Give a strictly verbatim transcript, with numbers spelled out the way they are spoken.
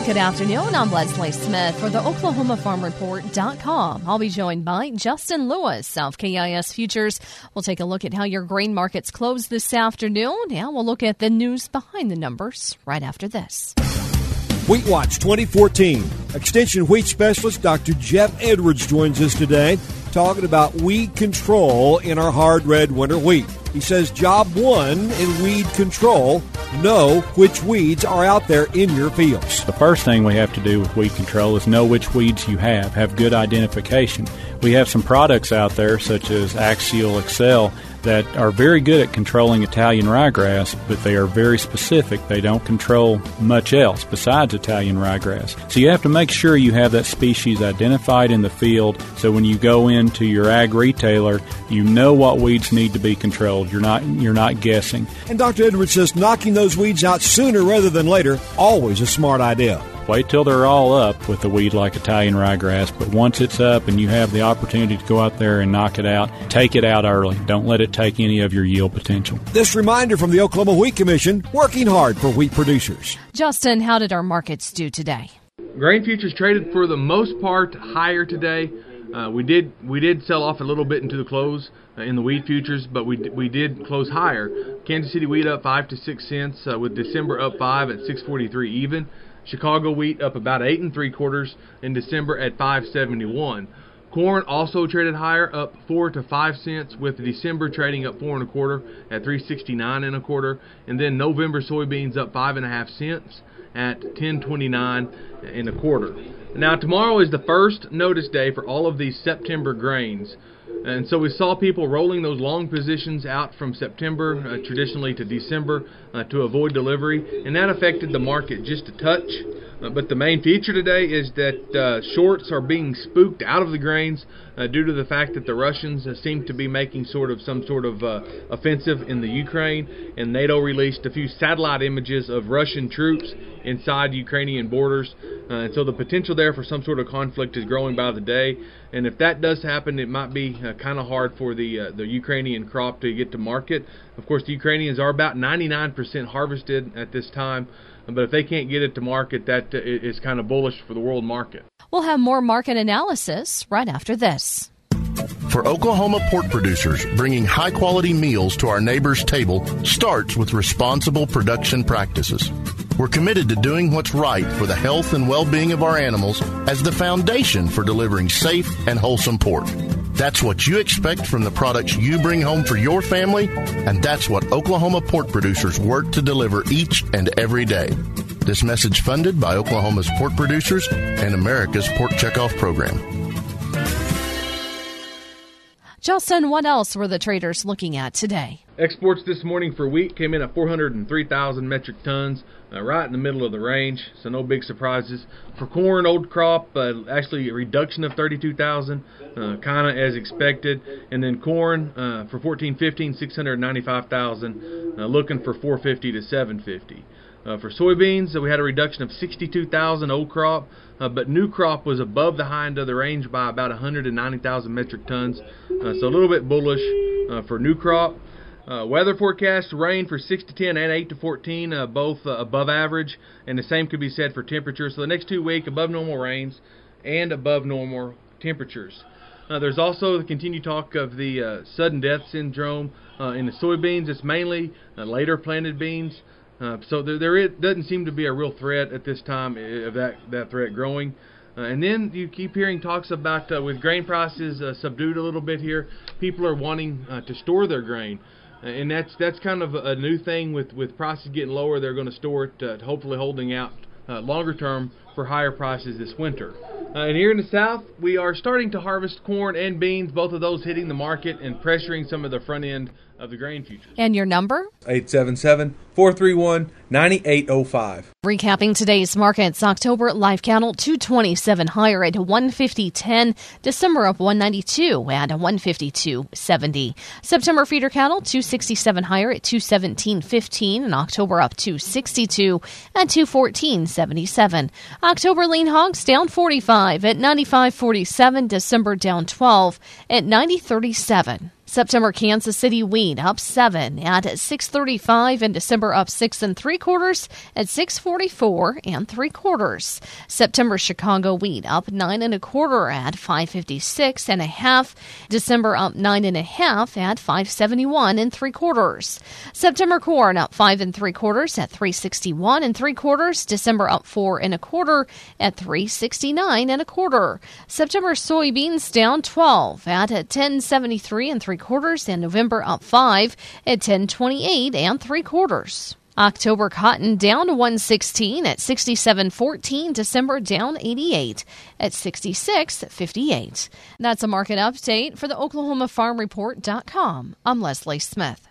Good afternoon. I'm Leslie Smith for the Oklahoma Farm Report dot com. I'll be joined by Justin Lewis of K I S Futures. We'll take a look at how your grain markets close this afternoon, and we'll look at the news behind the numbers right after this. Wheat Watch twenty fourteen. Extension wheat specialist Doctor Jeff Edwards joins us today talking about weed control in our hard red winter wheat. He says job one in weed control, know which weeds are out there in your fields. The first thing we have to do with weed control is know which weeds you have, have good identification. We have some products out there such as Axial Excel that are very good at controlling Italian ryegrass, but they are very specific. They don't control much else besides Italian ryegrass. So you have to make sure you have that species identified in the field so when you go into your ag retailer, you know what weeds need to be controlled. You're not you're not guessing. And Doctor Edwards says knocking those weeds out sooner rather than later, always a smart idea. Wait till they're all up with a weed like Italian ryegrass, but once it's up and you have the opportunity to go out there and knock it out, take it out early. Don't let it take any of your yield potential. This reminder from the Oklahoma Wheat Commission, working hard for wheat producers. Justin, how did our markets do today? Grain futures traded for the most part higher today. Uh, we did we did sell off a little bit into the close uh, in the wheat futures, but we we did close higher. Kansas City wheat up five to six cents, uh, with December up five at six forty-three even. Chicago wheat up about eight and three quarters in December at five seventy-one. Corn also traded higher, up four to five cents, with December trading up four and a quarter at three sixty-nine and a quarter, and then November soybeans up five and a half cents at ten twenty-nine and a quarter. Now tomorrow is the first notice day for all of these September grains. And so we saw people rolling those long positions out from September, uh, traditionally to December, uh, to avoid delivery, and that affected the market just a touch. Uh, but the main feature today is that uh, shorts are being spooked out of the grains uh, due to the fact that the Russians uh, seem to be making sort of some sort of uh, offensive in the Ukraine, and NATO released a few satellite images of Russian troops inside Ukrainian borders, uh, and so the potential there for some sort of conflict is growing by the day. And if that does happen, it might be uh, kind of hard for the uh, the Ukrainian crop to get to market. Of course, the Ukrainians are about ninety-nine percent harvested at this time, but if they can't get it to market, that uh, is kind of bullish for the world market. We'll have more market analysis right after this. For Oklahoma pork producers, bringing high-quality meals to our neighbors' table starts with responsible production practices. We're committed to doing what's right for the health and well-being of our animals as the foundation for delivering safe and wholesome pork. That's what you expect from the products you bring home for your family, and that's what Oklahoma pork producers work to deliver each and every day. This message funded by Oklahoma's pork producers and America's Pork Checkoff Program. Justin, what else were the traders looking at today? Exports this morning for wheat came in at four hundred three thousand metric tons, uh, right in the middle of the range, so no big surprises. For corn, old crop, uh, actually a reduction of thirty-two thousand, uh, kind of as expected. And then corn uh, for fourteen fifteen, six hundred ninety-five thousand, uh, looking for four fifty to seven fifty. Uh, for soybeans, uh, we had a reduction of sixty-two thousand old crop, uh, but new crop was above the high end of the range by about one hundred ninety thousand metric tons, uh, so a little bit bullish uh, for new crop. Uh, weather forecast, rain for six to ten and eight to fourteen, uh, both uh, above average, and the same could be said for temperatures. So the next two weeks, above normal rains and above normal temperatures. Uh, there's also the continued talk of the uh, sudden death syndrome uh, in the soybeans. It's mainly uh, later planted beans. Uh, so there, there is, doesn't seem to be a real threat at this time of that, that threat growing. Uh, and then you keep hearing talks about, uh, with grain prices uh, subdued a little bit here, people are wanting uh, to store their grain. Uh, and that's that's kind of a new thing with, with prices getting lower. They're going to store it, uh, hopefully holding out uh, longer term for higher prices this winter. Uh, and here in the South, we are starting to harvest corn and beans, both of those hitting the market and pressuring some of the front end of the grain futures. And your number? eight seven seven, four three one, nine eight zero five. Recapping today's markets, October live cattle two twenty-seven higher at one fifty ten. December up one ninety-two at one fifty-two seventy. September feeder cattle two sixty-seven higher at two seventeen fifteen, and October up two sixty-two at two fourteen seventy-seven. October lean hogs down forty-five at ninety-five forty-seven. December down twelve at ninety thirty-seven. September Kansas City wheat up seven at six thirty-five, and December up six and three quarters at six forty-four and three quarters. September Chicago wheat up nine and a quarter at five fifty-six and a half. December up nine and a half at five seventy-one and three quarters. September corn up five and three quarters at three sixty-one and three quarters. December up four and a quarter at three sixty-nine and a quarter. September soybeans down twelve at ten seventy-three and three quarters, and November up five at ten twenty-eight and three quarters. October cotton down one sixteen at sixty-seven fourteen. December down eighty-eight at sixty-six fifty-eight. That's a market update for the Oklahoma Farm Report dot com. I'm Leslie Smith.